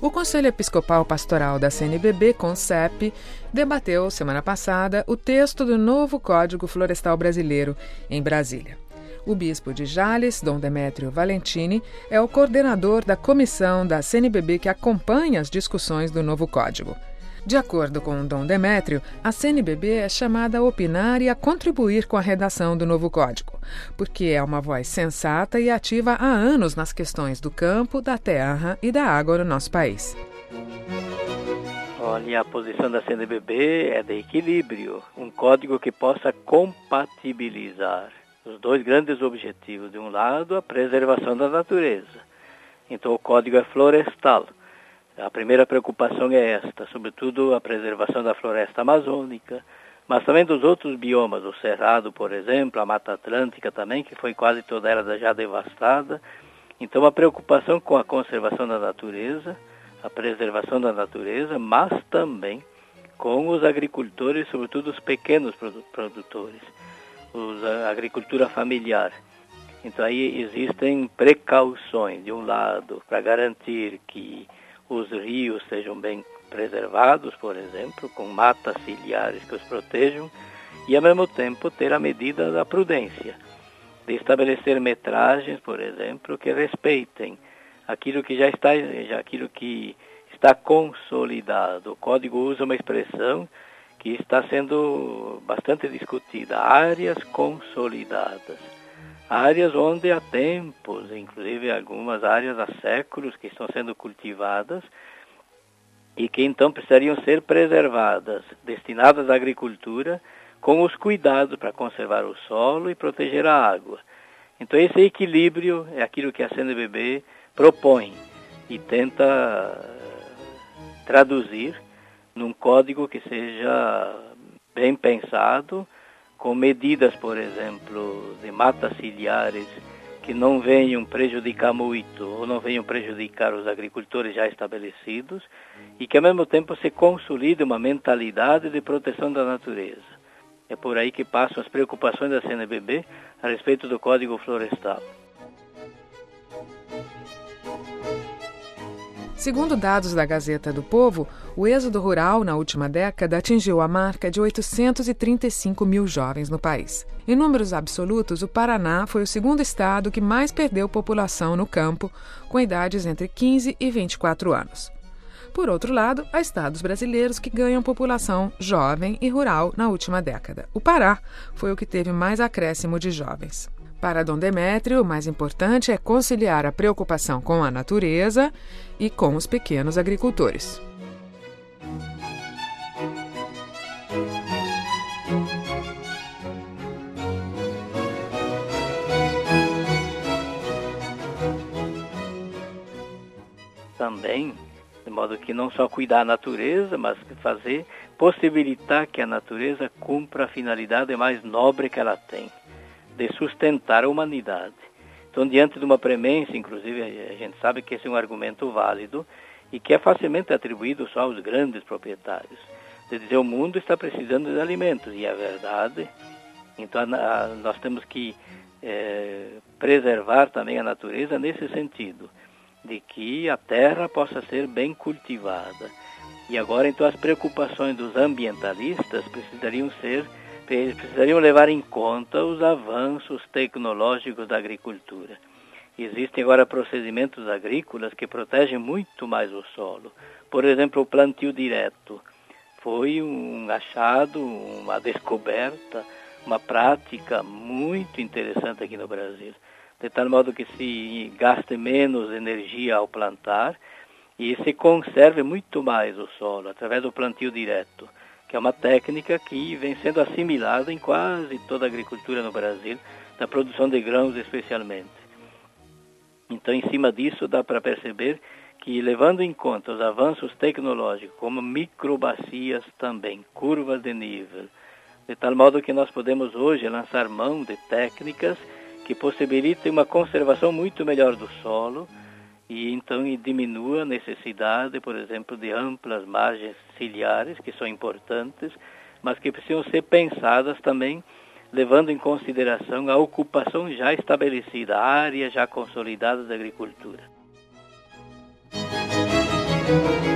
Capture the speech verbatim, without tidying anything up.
O Conselho Episcopal Pastoral da C N B B, CONCEP, debateu semana passada o texto do novo Código Florestal Brasileiro em Brasília. O bispo de Jales, Dom Demétrio Valentini, é o coordenador da comissão da C N B B que acompanha as discussões do novo código. De acordo com Dom Demétrio, a C N B B é chamada a opinar e a contribuir com a redação do novo código, porque é uma voz sensata e ativa há anos nas questões do campo, da terra e da água no nosso país. Olha, a posição da C N B B é de equilíbrio, um código que possa compatibilizar os dois grandes objetivos. De um lado, a preservação da natureza. Então, o código é florestal. A primeira preocupação é esta, sobretudo a preservação da floresta amazônica, mas também dos outros biomas, o Cerrado, por exemplo, a Mata Atlântica também, que foi quase toda ela já devastada. Então, a preocupação com a conservação da natureza, a preservação da natureza, mas também com os agricultores, sobretudo os pequenos produtores, os, a agricultura familiar. Então, aí existem precauções, de um lado, para garantir que os rios sejam bem preservados, por exemplo, com matas ciliares que os protejam, e ao mesmo tempo ter a medida da prudência, de estabelecer metragens, por exemplo, que respeitem aquilo que já está, já aquilo que está consolidado. O código usa uma expressão que está sendo bastante discutida, áreas consolidadas. Áreas onde há tempos, inclusive algumas áreas há séculos que estão sendo cultivadas e que então precisariam ser preservadas, destinadas à agricultura, com os cuidados para conservar o solo e proteger a água. Então esse equilíbrio é aquilo que a C N B B propõe e tenta traduzir num código que seja bem pensado, com medidas, por exemplo, de matas ciliares que não venham prejudicar muito ou não venham prejudicar os agricultores já estabelecidos e que ao mesmo tempo se consolide uma mentalidade de proteção da natureza. É por aí que passam as preocupações da C N B B a respeito do Código Florestal. Segundo dados da Gazeta do Povo, o êxodo rural na última década atingiu a marca de oitocentos e trinta e cinco mil jovens no país. Em números absolutos, o Paraná foi o segundo estado que mais perdeu população no campo, com idades entre quinze e vinte e quatro anos. Por outro lado, há estados brasileiros que ganham população jovem e rural na última década. O Pará foi o que teve mais acréscimo de jovens. Para Dom Demétrio, o mais importante é conciliar a preocupação com a natureza e com os pequenos agricultores. Também, de modo que não só cuidar da natureza, mas fazer, possibilitar que a natureza cumpra a finalidade mais nobre que ela tem, de sustentar a humanidade. Então, diante de uma premência, inclusive, a gente sabe que esse é um argumento válido e que é facilmente atribuído só aos grandes proprietários, de dizer o mundo está precisando de alimentos, e é verdade. Então, a, a, nós temos que é, preservar também a natureza nesse sentido, de que a terra possa ser bem cultivada. E agora, então, as preocupações dos ambientalistas precisariam ser Eles precisariam levar em conta os avanços tecnológicos da agricultura. Existem agora procedimentos agrícolas que protegem muito mais o solo. Por exemplo, o plantio direto. Foi um achado, uma descoberta, uma prática muito interessante aqui no Brasil. De tal modo que se gaste menos energia ao plantar e se conserve muito mais o solo através do plantio direto, que é uma técnica que vem sendo assimilada em quase toda a agricultura no Brasil, na produção de grãos especialmente. Então, em cima disso, dá para perceber que, levando em conta os avanços tecnológicos, como microbacias também, curvas de nível, de tal modo que nós podemos hoje lançar mão de técnicas que possibilitem uma conservação muito melhor do solo, e então diminua a necessidade, por exemplo, de amplas margens ciliares, que são importantes, mas que precisam ser pensadas também, levando em consideração a ocupação já estabelecida, áreas já consolidadas da agricultura. Música